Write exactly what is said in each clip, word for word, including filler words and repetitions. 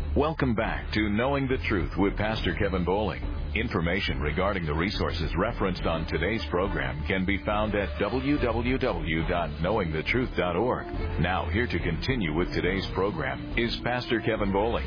Welcome back to Knowing the Truth with Pastor Kevin Bowling. Information regarding the resources referenced on today's program can be found at w w w dot knowing the truth dot org. Now, here to continue with today's program is Pastor Kevin Bowling.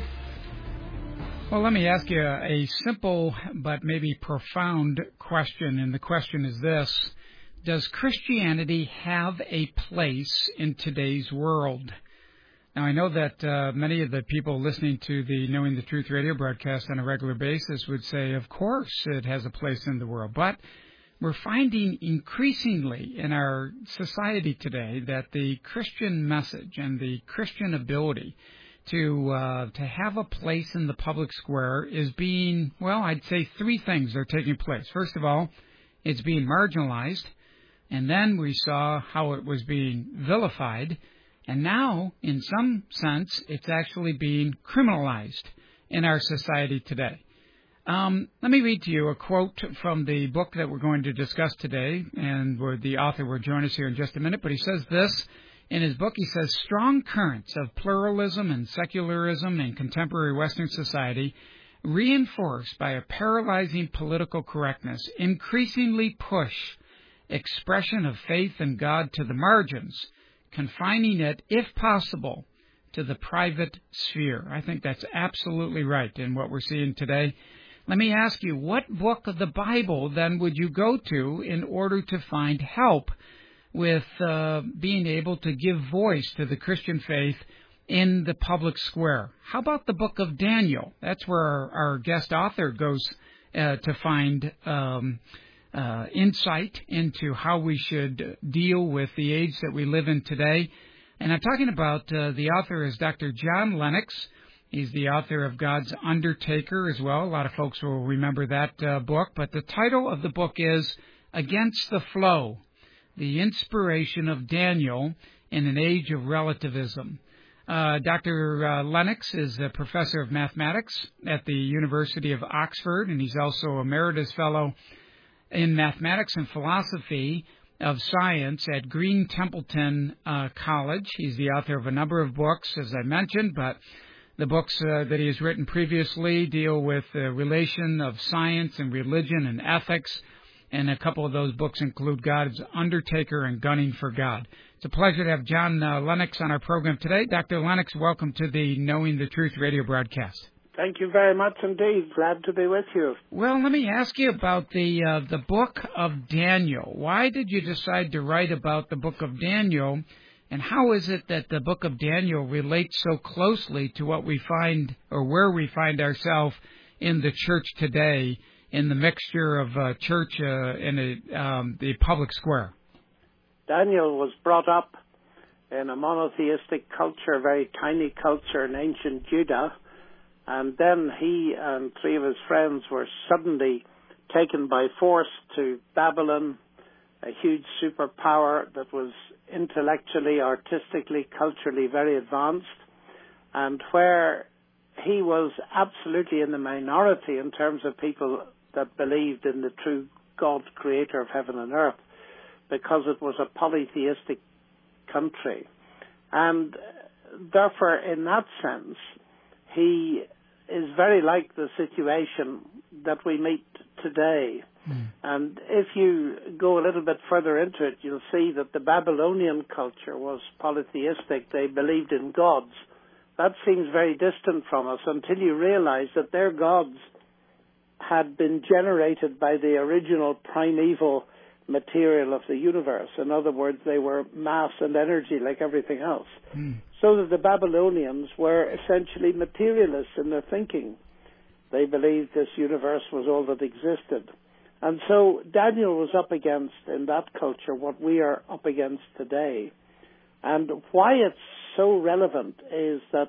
Well, let me ask you a simple but maybe profound question, and the question is this: does Christianity have a place in today's world? Now, I know that uh, many of the people listening to the Knowing the Truth radio broadcast on a regular basis would say, of course, it has a place in the world. But we're finding increasingly in our society today that the Christian message and the Christian ability to uh, to have a place in the public square is being, well, I'd say three things are taking place. First of all, it's being marginalized, and then we saw how it was being vilified. And now, in some sense, it's actually being criminalized in our society today. Um, let me read to you a quote from the book that we're going to discuss today, and where the author will join us here in just a minute. But he says this in his book. He says, strong currents of pluralism and secularism in contemporary Western society, reinforced by a paralyzing political correctness, increasingly push expression of faith in God to the margins, confining it, if possible, to the private sphere. I think that's absolutely right in what we're seeing today. Let me ask you, what book of the Bible, then, would you go to in order to find help with uh, being able to give voice to the Christian faith in the public square? How about the book of Daniel? That's where our, our guest author goes uh, to find um Uh, insight into how we should deal with the age that we live in today. And I'm talking about, uh, the author is Doctor John Lennox. He's the author of God's Undertaker as well. A lot of folks will remember that uh, book. But the title of the book is Against the Flow, The Inspiration of Daniel in an Age of Relativism. Uh, Doctor Uh, Lennox is a professor of mathematics at the University of Oxford, and he's also a Emeritus Fellow in Mathematics and Philosophy of Science at Green Templeton uh, College. He's the author of a number of books, as I mentioned, but the books uh, that he has written previously deal with the relation of science and religion and ethics, and a couple of those books include God's Undertaker and Gunning for God. It's a pleasure to have John uh, Lennox on our program today. Doctor Lennox, welcome to the Knowing the Truth radio broadcast. Thank you very much indeed. Glad to be with you. Well, let me ask you about the uh, the book of Daniel. Why did you decide to write about the book of Daniel, and how is it that the book of Daniel relates so closely to what we find, or where we find ourselves in the church today, in the mixture of uh, church uh, and a, um, the public square? Daniel was brought up in a monotheistic culture, a very tiny culture in ancient Judah. And then he and three of his friends were suddenly taken by force to Babylon, a huge superpower that was intellectually, artistically, culturally very advanced, and where he was absolutely in the minority in terms of people that believed in the true God, creator of heaven and earth, because it was a polytheistic country. And therefore, in that sense, he is very like the situation that we meet today. Mm. And if you go a little bit further into it, you'll see that the Babylonian culture was polytheistic. They believed in gods. That seems very distant from us until you realize that their gods had been generated by the original primeval material of the universe. In other words, they were mass and energy like everything else. Mm. So that the Babylonians were essentially materialists in their thinking. They believed this universe was all that existed. And so Daniel was up against, in that culture, what we are up against today. And why it's so relevant is that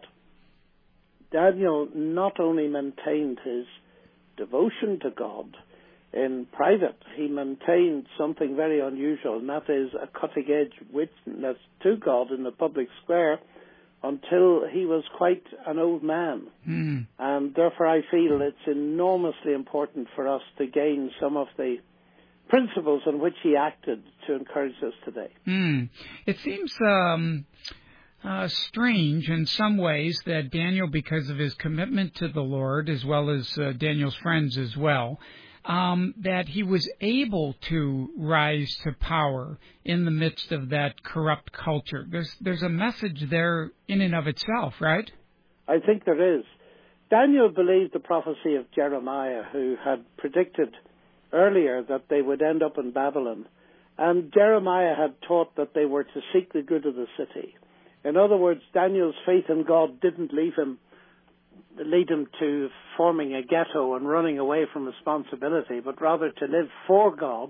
Daniel not only maintained his devotion to God in private, he maintained something very unusual, and that is a cutting-edge witness to God in the public square until he was quite an old man. Mm. And therefore I feel it's enormously important for us to gain some of the principles on which he acted to encourage us today. Mm. It seems um, uh, strange in some ways that Daniel, because of his commitment to the Lord, as well as uh, Daniel's friends as well, um, that he was able to rise to power in the midst of that corrupt culture. There's there's a message there in and of itself, right? I think there is. Daniel believed the prophecy of Jeremiah, who had predicted earlier that they would end up in Babylon. And Jeremiah had taught that they were to seek the good of the city. In other words, Daniel's faith in God didn't leave him, lead him to forming a ghetto and running away from responsibility, but rather to live for God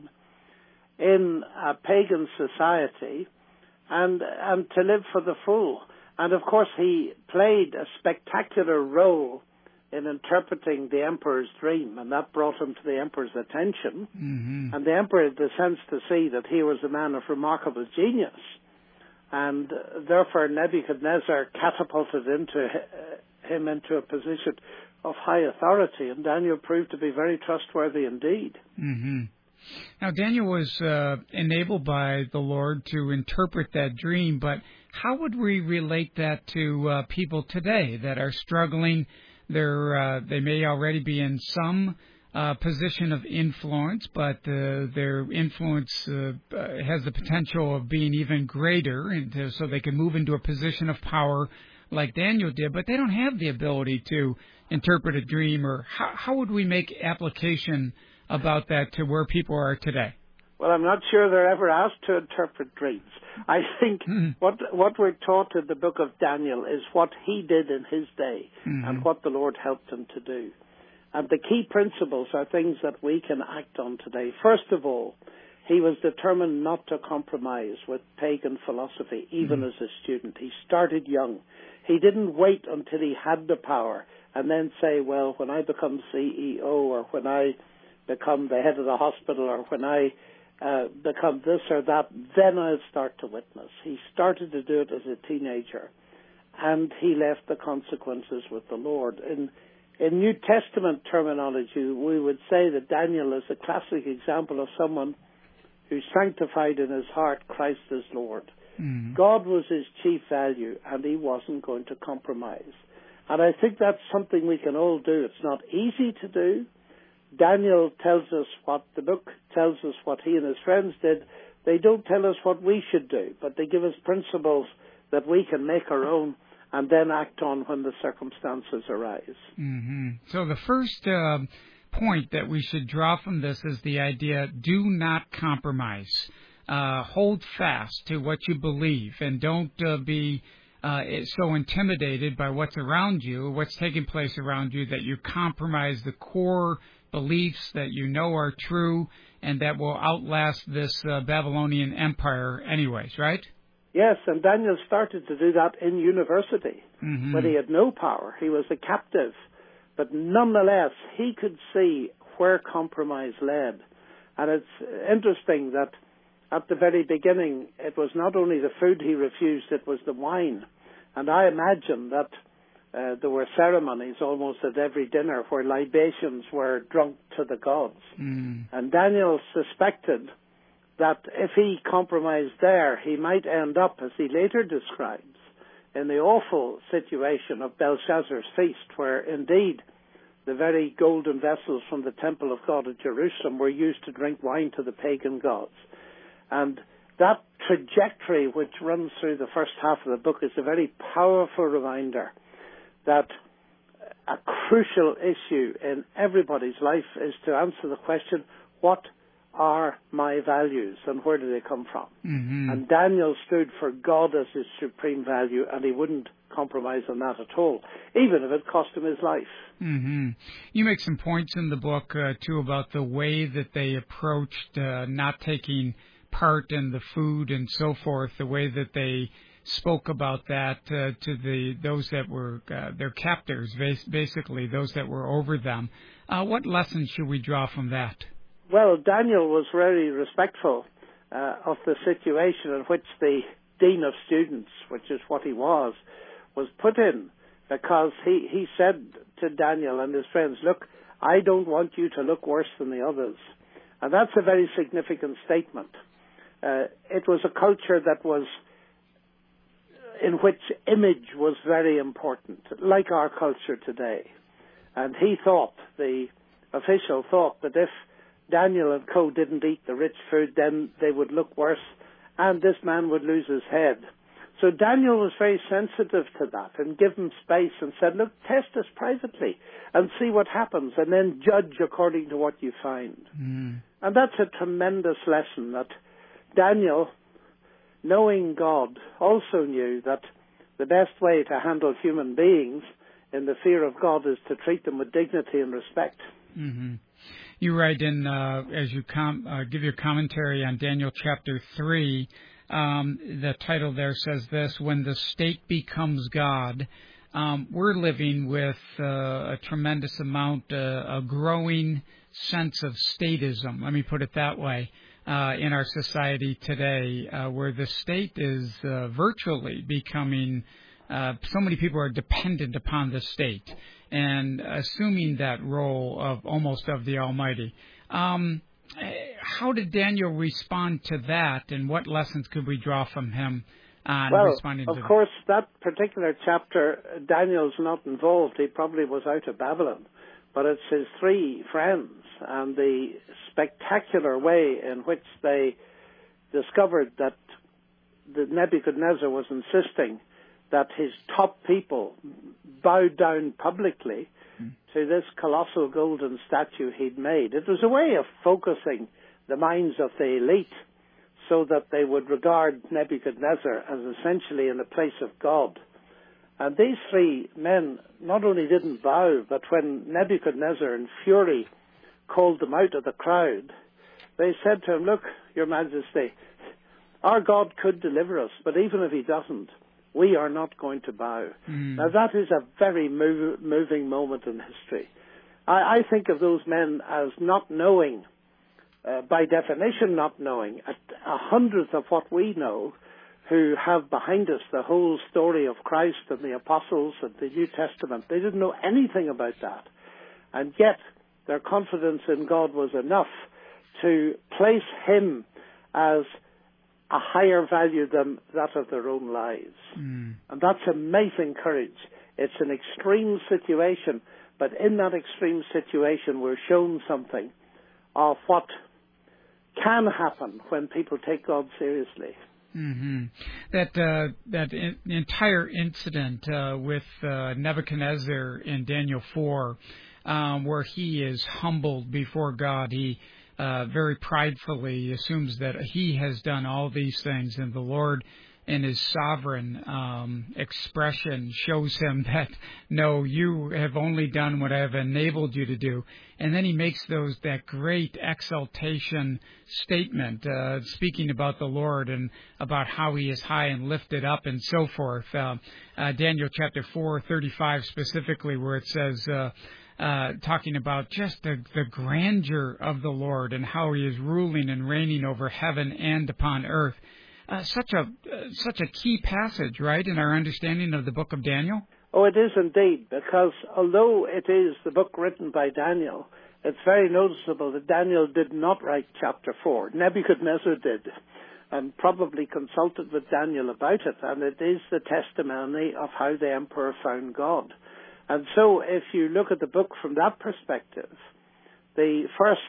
in a pagan society and, and to live for the full. And of course, he played a spectacular role in interpreting the emperor's dream, and that brought him to the emperor's attention. Mm-hmm. And the emperor had the sense to see that he was a man of remarkable genius. And uh, therefore Nebuchadnezzar catapulted into uh, him into a position of high authority, and Daniel proved to be very trustworthy indeed. Mm-hmm. Now, Daniel was uh, enabled by the Lord to interpret that dream, but how would we relate that to uh, people today that are struggling? They're, uh, they may already be in some uh, position of influence, but uh, their influence uh, has the potential of being even greater, and uh, so they can move into a position of power like Daniel did, but they don't have the ability to interpret a dream. Or how, how would we make application about that to where people are today? Well, I'm not sure they're ever asked to interpret dreams. I think mm-hmm. what what we're taught in the book of Daniel is what he did in his day mm-hmm. and what the Lord helped him to do. And the key principles are things that we can act on today. First of all, he was determined not to compromise with pagan philosophy, even mm-hmm. as a student. He started young. He didn't wait until he had the power and then say, well, when I become C E O or when I become the head of the hospital or when I Uh, become this or that, then I'll start to witness. He started to do it as a teenager, and he left the consequences with the Lord. In, in New Testament terminology, we would say that Daniel is a classic example of someone who sanctified in his heart Christ as Lord. Mm-hmm. God was his chief value, and he wasn't going to compromise. And I think that's something we can all do. It's not easy to do. Daniel tells us what the book tells us what he and his friends did. They don't tell us what we should do, but they give us principles that we can make our own and then act on when the circumstances arise. Mm-hmm. So the first uh, point that we should draw from this is the idea, do not compromise. Uh, hold fast to what you believe, and don't uh, be uh, so intimidated by what's around you, what's taking place around you, that you compromise the core beliefs that you know are true and that will outlast this uh, Babylonian empire anyways, right? Yes, and Daniel started to do that in university mm-hmm. when he had no power. He was a captive, but nonetheless, he could see where compromise led. And it's interesting that at the very beginning, it was not only the food he refused, it was the wine. And I imagine that Uh, there were ceremonies almost at every dinner where libations were drunk to the gods. Mm. And Daniel suspected that if he compromised there, he might end up, as he later describes, in the awful situation of Belshazzar's feast, where indeed the very golden vessels from the temple of God at Jerusalem were used to drink wine to the pagan gods. And that trajectory which runs through the first half of the book is a very powerful reminder that a crucial issue in everybody's life is to answer the question, what are my values and where do they come from? Mm-hmm. And Daniel stood for God as his supreme value, and he wouldn't compromise on that at all, even if it cost him his life. Mm-hmm. You make some points in the book, uh, too, about the way that they approached uh, not taking part in the food and so forth, the way that they spoke about that uh, to the those that were uh, their captors, basically those that were over them. Uh, what lessons should we draw from that? Well, Daniel was very respectful uh, of the situation in which the dean of students, which is what he was, was put in, because he, he said to Daniel and his friends, look, I don't want you to look worse than the others. And that's a very significant statement. Uh, it was a culture that was in which image was very important, like our culture today. And he thought, the official thought, that if Daniel and co didn't eat the rich food, then they would look worse, and this man would lose his head. So Daniel was very sensitive to that and gave him space and said, look, test us privately and see what happens, and then judge according to what you find. Mm. And that's a tremendous lesson, that Daniel, knowing God, also knew that the best way to handle human beings in the fear of God is to treat them with dignity and respect. Mm-hmm. You write in, uh, as you com- uh, give your commentary on Daniel chapter three, um, the title there says this: when the state becomes God. Um, we're living with uh, a tremendous amount, uh, a growing sense of statism, let me put it that way, uh, in our society today, uh, where the state is uh, virtually becoming, uh, so many people are dependent upon the state and assuming that role of almost of the Almighty. Um, how did Daniel respond to that, and what lessons could we draw from him? Uh, well, responding of to course, that particular chapter, Daniel's not involved. He probably was out of Babylon. But it's his three friends and the spectacular way in which they discovered that the Nebuchadnezzar was insisting that his top people bowed down publicly mm. to this colossal golden statue he'd made. It was a way of focusing the minds of the elite so that they would regard Nebuchadnezzar as essentially in the place of God. And these three men not only didn't bow, but when Nebuchadnezzar in fury called them out of the crowd, they said to him, look, Your Majesty, our God could deliver us, but even if he doesn't, we are not going to bow. Mm. Now that is a very move, moving moment in history. I, I think of those men as not knowing, Uh, by definition not knowing, a, a hundredth of what we know, who have behind us the whole story of Christ and the apostles and the New Testament. They didn't know anything about that. And yet their confidence in God was enough to place him as a higher value than that of their own lives. Mm. And that's amazing courage. It's an extreme situation, but in that extreme situation we're shown something of what can happen when people take God seriously. Mm-hmm. That uh, that in, entire incident uh, with uh, Nebuchadnezzar in Daniel four, um, where he is humbled before God, he uh, very pridefully assumes that he has done all these things, and the Lord, in his sovereign um, expression, shows him that, no, you have only done what I have enabled you to do. And then he makes those that great exaltation statement, uh, speaking about the Lord and about how he is high and lifted up and so forth. Uh, uh, Daniel chapter four, thirty-five specifically, where it says, uh, uh, talking about just the, the grandeur of the Lord and how he is ruling and reigning over heaven and upon earth. Uh, such a uh, such a key passage, right, in our understanding of the book of Daniel? Oh, it is indeed, because although it is the book written by Daniel, it's very noticeable that Daniel did not write chapter four. Nebuchadnezzar did, and probably consulted with Daniel about it, and it is the testimony of how the emperor found God. And so if you look at the book from that perspective, the first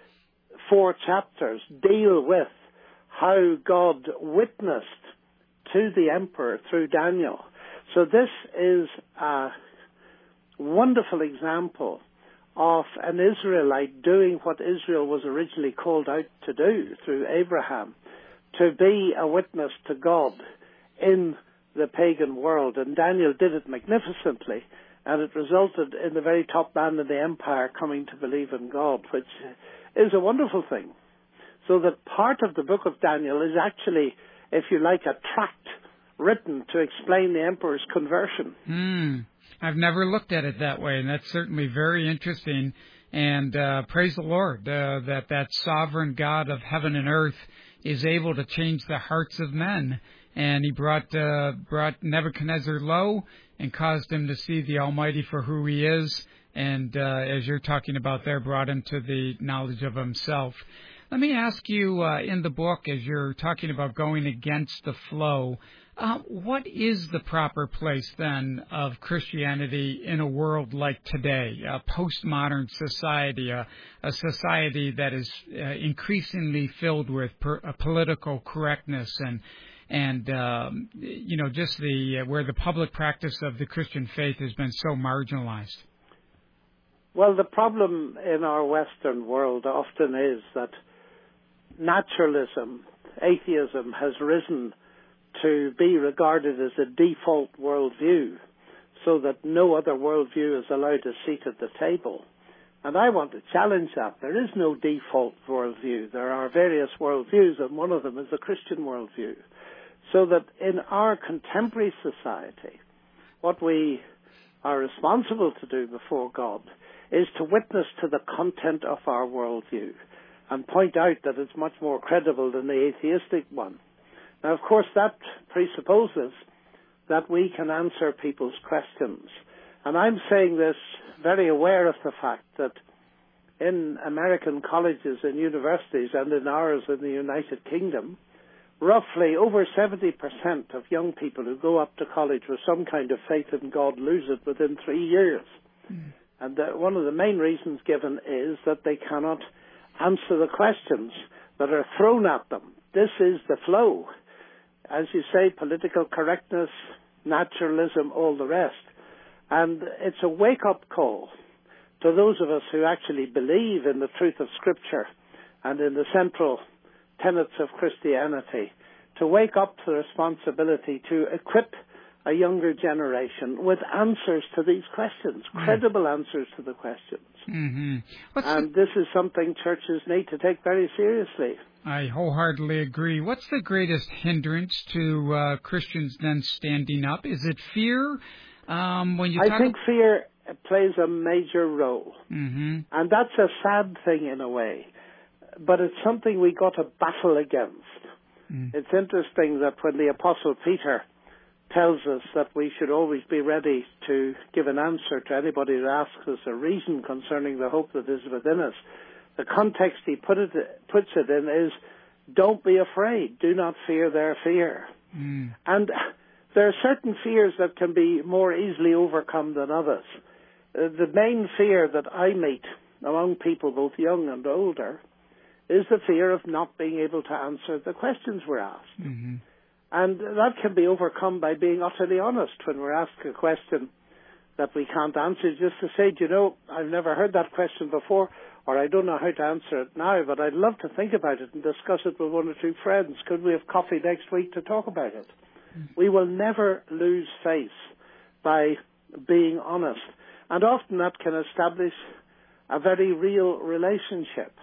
four chapters deal with how God witnessed to the emperor through Daniel. So this is a wonderful example of an Israelite doing what Israel was originally called out to do through Abraham, to be a witness to God in the pagan world. And Daniel did it magnificently, and it resulted in the very top man in the empire coming to believe in God, which is a wonderful thing. So that part of the book of Daniel is actually, if you like, a tract written to explain the emperor's conversion. Mm, I've never looked at it that way, and that's certainly very interesting. And uh, praise the Lord uh, that that sovereign God of heaven and earth is able to change the hearts of men. And he brought uh, brought Nebuchadnezzar low and caused him to see the Almighty for who he is. And uh, as you're talking about there, brought him to the knowledge of himself. Let me ask you, uh, in the book, as you're talking about going against the flow, Uh, what is the proper place, then, of Christianity in a world like today, a postmodern society, a, a society that is uh, increasingly filled with per, uh, political correctness and, and um, you know, just the uh, where the public practice of the Christian faith has been so marginalized? Well, the problem in our Western world often is that naturalism, atheism, has risen to be regarded as a default worldview, so that no other worldview is allowed a seat at the table. And I want to challenge that. There is no default worldview. There are various worldviews, and one of them is the Christian worldview. So that in our contemporary society, what we are responsible to do before God is to witness to the content of our worldview and point out that it's much more credible than the atheistic one. Now, of course, that presupposes that we can answer people's questions. And I'm saying this very aware of the fact that in American colleges and universities and in ours in the United Kingdom, roughly over seventy percent of young people who go up to college with some kind of faith in God lose it within three years. Mm. And uh, one of the main reasons given is that they cannot answer the questions that are thrown at them. This is the flow. As you say, political correctness, naturalism, all the rest. And it's a wake-up call to those of us who actually believe in the truth of Scripture and in the central tenets of Christianity, to wake up to the responsibility to equip a younger generation with answers to these questions, mm. credible answers to the questions. Mm-hmm. And the... this is something churches need to take very seriously. I wholeheartedly agree. What's the greatest hindrance to uh, Christians then standing up? Is it fear? Um, when you I talk think ab- fear plays a major role. Mm-hmm. And that's a sad thing in a way. But it's something we got to battle against. Mm. It's interesting that when the Apostle Peter tells us that we should always be ready to give an answer to anybody who asks us a reason concerning the hope that is within us, the context he put it, puts it in is, don't be afraid, do not fear their fear. Mm. And there are certain fears that can be more easily overcome than others. Uh, the main fear that I meet among people, both young and older, is the fear of not being able to answer the questions we're asked. Mm-hmm. And that can be overcome by being utterly honest when we're asked a question that we can't answer, just to say, do you know, I've never heard that question before, or I don't know how to answer it now, but I'd love to think about it and discuss it with one or two friends. Could we have coffee next week to talk about it? Mm-hmm. We will never lose face by being honest. And often that can establish a very real relationship.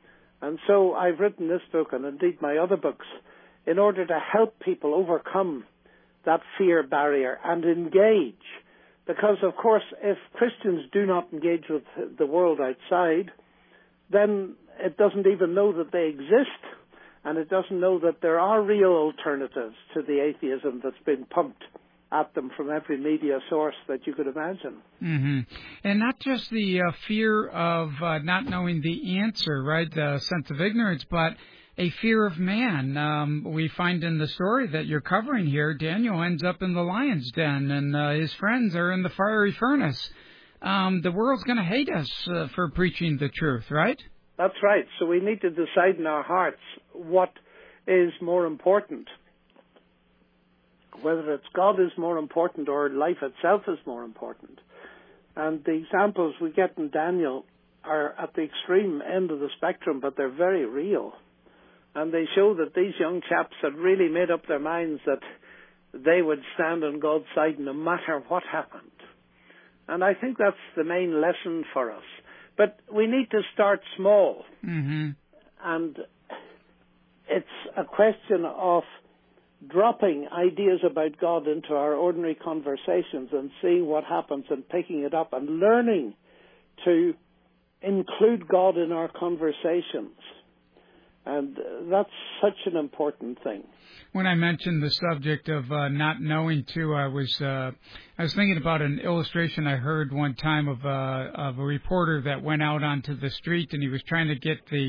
And so I've written this book, and indeed my other books, in order to help people overcome that fear barrier and engage. Because, of course, if Christians do not engage with the world outside, then it doesn't even know that they exist, and it doesn't know that there are real alternatives to the atheism that's been pumped at them from every media source that you could imagine. Mm-hmm. And not just the uh, fear of uh, not knowing the answer, right, the sense of ignorance, but a fear of man. Um, we find in the story that you're covering here, Daniel ends up in the lion's den, and uh, his friends are in the fiery furnace. Um, the world's going to hate us uh, for preaching the truth, right? That's right. So we need to decide in our hearts what is more important. Whether it's God is more important or life itself is more important. And the examples we get in Daniel are at the extreme end of the spectrum, but they're very real. And they show that these young chaps had really made up their minds that they would stand on God's side no matter what happened. And I think that's the main lesson for us. But we need to start small. Mm-hmm. And it's a question of dropping ideas about God into our ordinary conversations and seeing what happens and picking it up and learning to include God in our conversations. And that's such an important thing. When I mentioned the subject of uh, not knowing, too, I was uh, I was thinking about an illustration I heard one time of, uh, of a reporter that went out onto the street, and he was trying to get the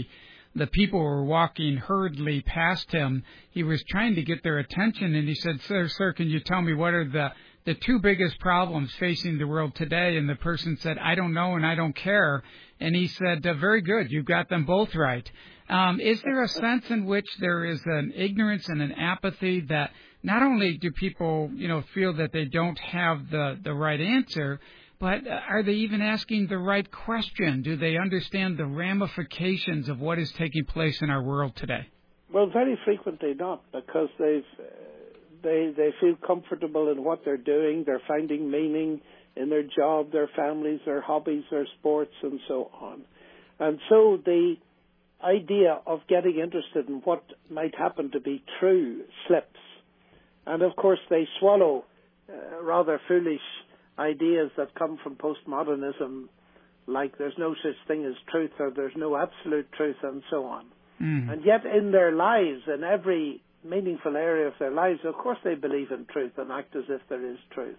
the people were walking hurriedly past him, he was trying to get their attention, and he said, sir, sir, can you tell me what are the, the two biggest problems facing the world today? And the person said, I don't know and I don't care. And he said, uh, very good, you've got them both right. Um, is there a sense in which there is an ignorance and an apathy that not only do people, you know, feel that they don't have the, the right answer, but are they even asking the right question? Do they understand the ramifications of what is taking place in our world today? Well, very frequently not, because they've, they they feel comfortable in what they're doing. They're finding meaning in their job, their families, their hobbies, their sports, and so on. And so the idea of getting interested in what might happen to be true slips. And, of course, they swallow uh, rather foolish ideas that come from postmodernism, like there's no such thing as truth or there's no absolute truth and so on. Mm. And yet in their lives, in every meaningful area of their lives, of course they believe in truth and act as if there is truth.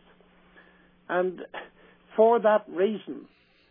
And for that reason,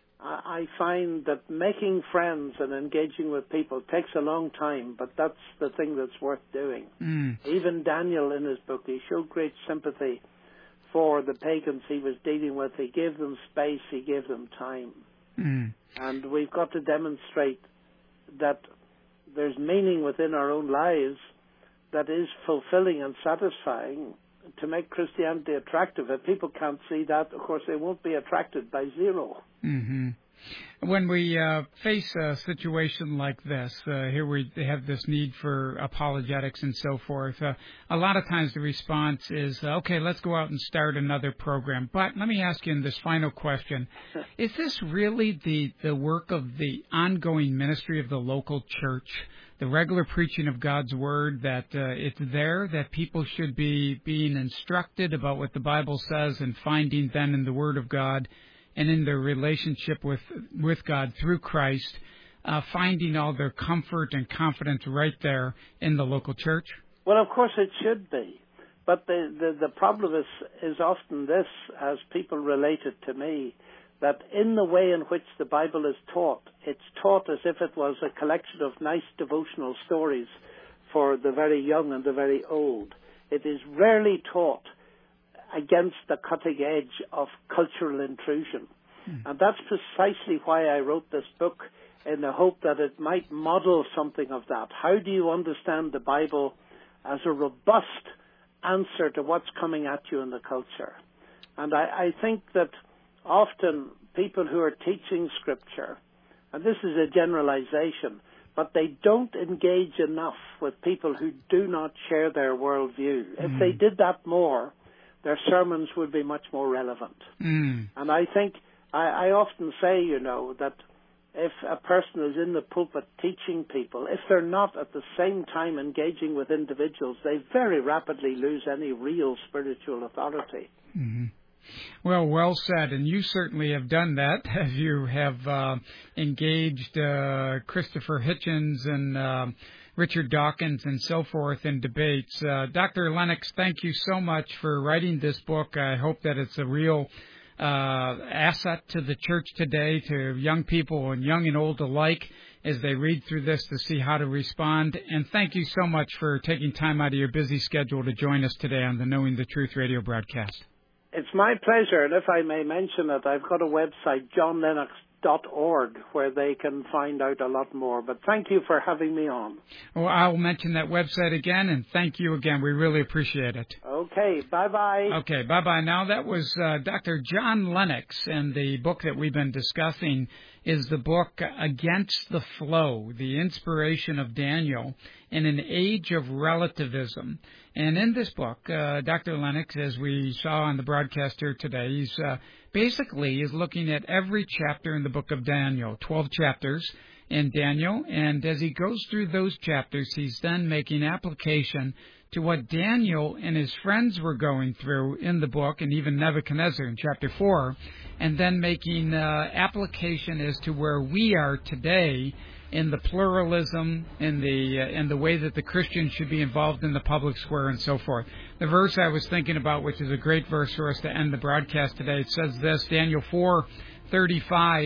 I find that making friends and engaging with people takes a long time, but that's the thing that's worth doing. Mm. Even Daniel in his book, he showed great sympathy for the pagans he was dealing with. He gave them space, he gave them time. Mm. And we've got to demonstrate that there's meaning within our own lives that is fulfilling and satisfying to make Christianity attractive. If people can't see that, of course, they won't be attracted by zero. Mm-hmm. When we uh, face a situation like this, uh, here we have this need for apologetics and so forth, uh, a lot of times the response is, uh, okay, let's go out and start another program. But let me ask you in this final question, is this really the, the work of the ongoing ministry of the local church, the regular preaching of God's Word, that uh, it's there, that people should be being instructed about what the Bible says and finding then in the Word of God and in their relationship with with God through Christ, uh, finding all their comfort and confidence right there in the local church? Well, of course it should be. But the, the, the problem is, is often this, as people relate it to me, that in the way in which the Bible is taught, it's taught as if it was a collection of nice devotional stories for the very young and the very old. It is rarely taught against the cutting edge of cultural intrusion. Mm. And that's precisely why I wrote this book, in the hope that it might model something of that. How do you understand the Bible as a robust answer to what's coming at you in the culture? And I, I think that often people who are teaching Scripture, and this is a generalization, but they don't engage enough with people who do not share their worldview. Mm. If they did that more, their sermons would be much more relevant. Mm. And I think, I, I often say, you know, that if a person is in the pulpit teaching people, if they're not at the same time engaging with individuals, they very rapidly lose any real spiritual authority. Mm-hmm. Well, well said, and you certainly have done that, as you have uh, engaged uh, Christopher Hitchens and uh, Richard Dawkins and so forth in debates. Uh, Doctor Lennox, thank you so much for writing this book. I hope that it's a real uh, asset to the church today, to young people and young and old alike, as they read through this to see how to respond. And thank you so much for taking time out of your busy schedule to join us today on the Knowing the Truth radio broadcast. It's my pleasure, and if I may mention it, I've got a website, john lennox dot org, where they can find out a lot more. But thank you for having me on. Well, I'll mention that website again, and thank you again. We really appreciate it. Okay, bye-bye. Okay, bye-bye. Now, that was uh, Doctor John Lennox, and the book that we've been discussing is the book Against the Flow, The Inspiration of Daniel in an Age of Relativism. And in this book, uh, Doctor Lennox, as we saw on the broadcast here today, he's uh, basically is looking at every chapter in the book of Daniel, twelve chapters in Daniel, and as he goes through those chapters, he's then making application to what Daniel and his friends were going through in the book, and even Nebuchadnezzar in chapter four, and then making uh, application as to where we are today in the pluralism, in the uh, in the way that the Christians should be involved in the public square and so forth. The verse I was thinking about, which is a great verse for us to end the broadcast today, it says this, Daniel four thirty-five,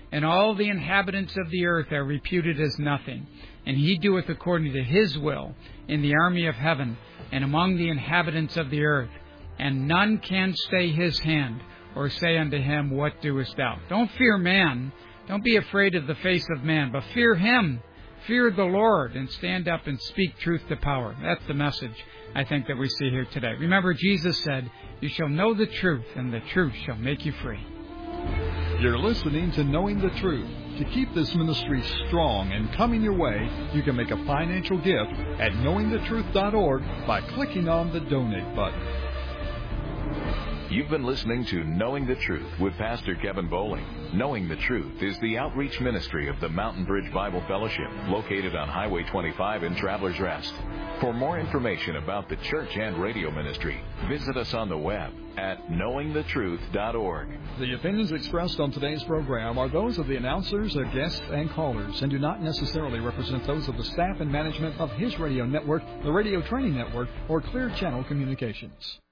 and all the inhabitants of the earth are reputed as nothing. And he doeth according to his will in the army of heaven and among the inhabitants of the earth. And none can stay his hand or say unto him, What doest thou? Don't fear man. Don't be afraid of the face of man, but fear him. Fear the Lord and stand up and speak truth to power. That's the message, I think, that we see here today. Remember, Jesus said, You shall know the truth, and the truth shall make you free. You're listening to Knowing the Truth. To keep this ministry strong and coming your way, you can make a financial gift at knowing the truth dot org by clicking on the Donate button. You've been listening to Knowing the Truth with Pastor Kevin Bowling. Knowing the Truth is the outreach ministry of the Mountain Bridge Bible Fellowship, located on Highway twenty-five in Travelers Rest. For more information about the church and radio ministry, visit us on the web at knowing the truth dot org. The opinions expressed on today's program are those of the announcers, the guests, and callers, and do not necessarily represent those of the staff and management of His Radio Network, the Radio Training Network, or Clear Channel Communications.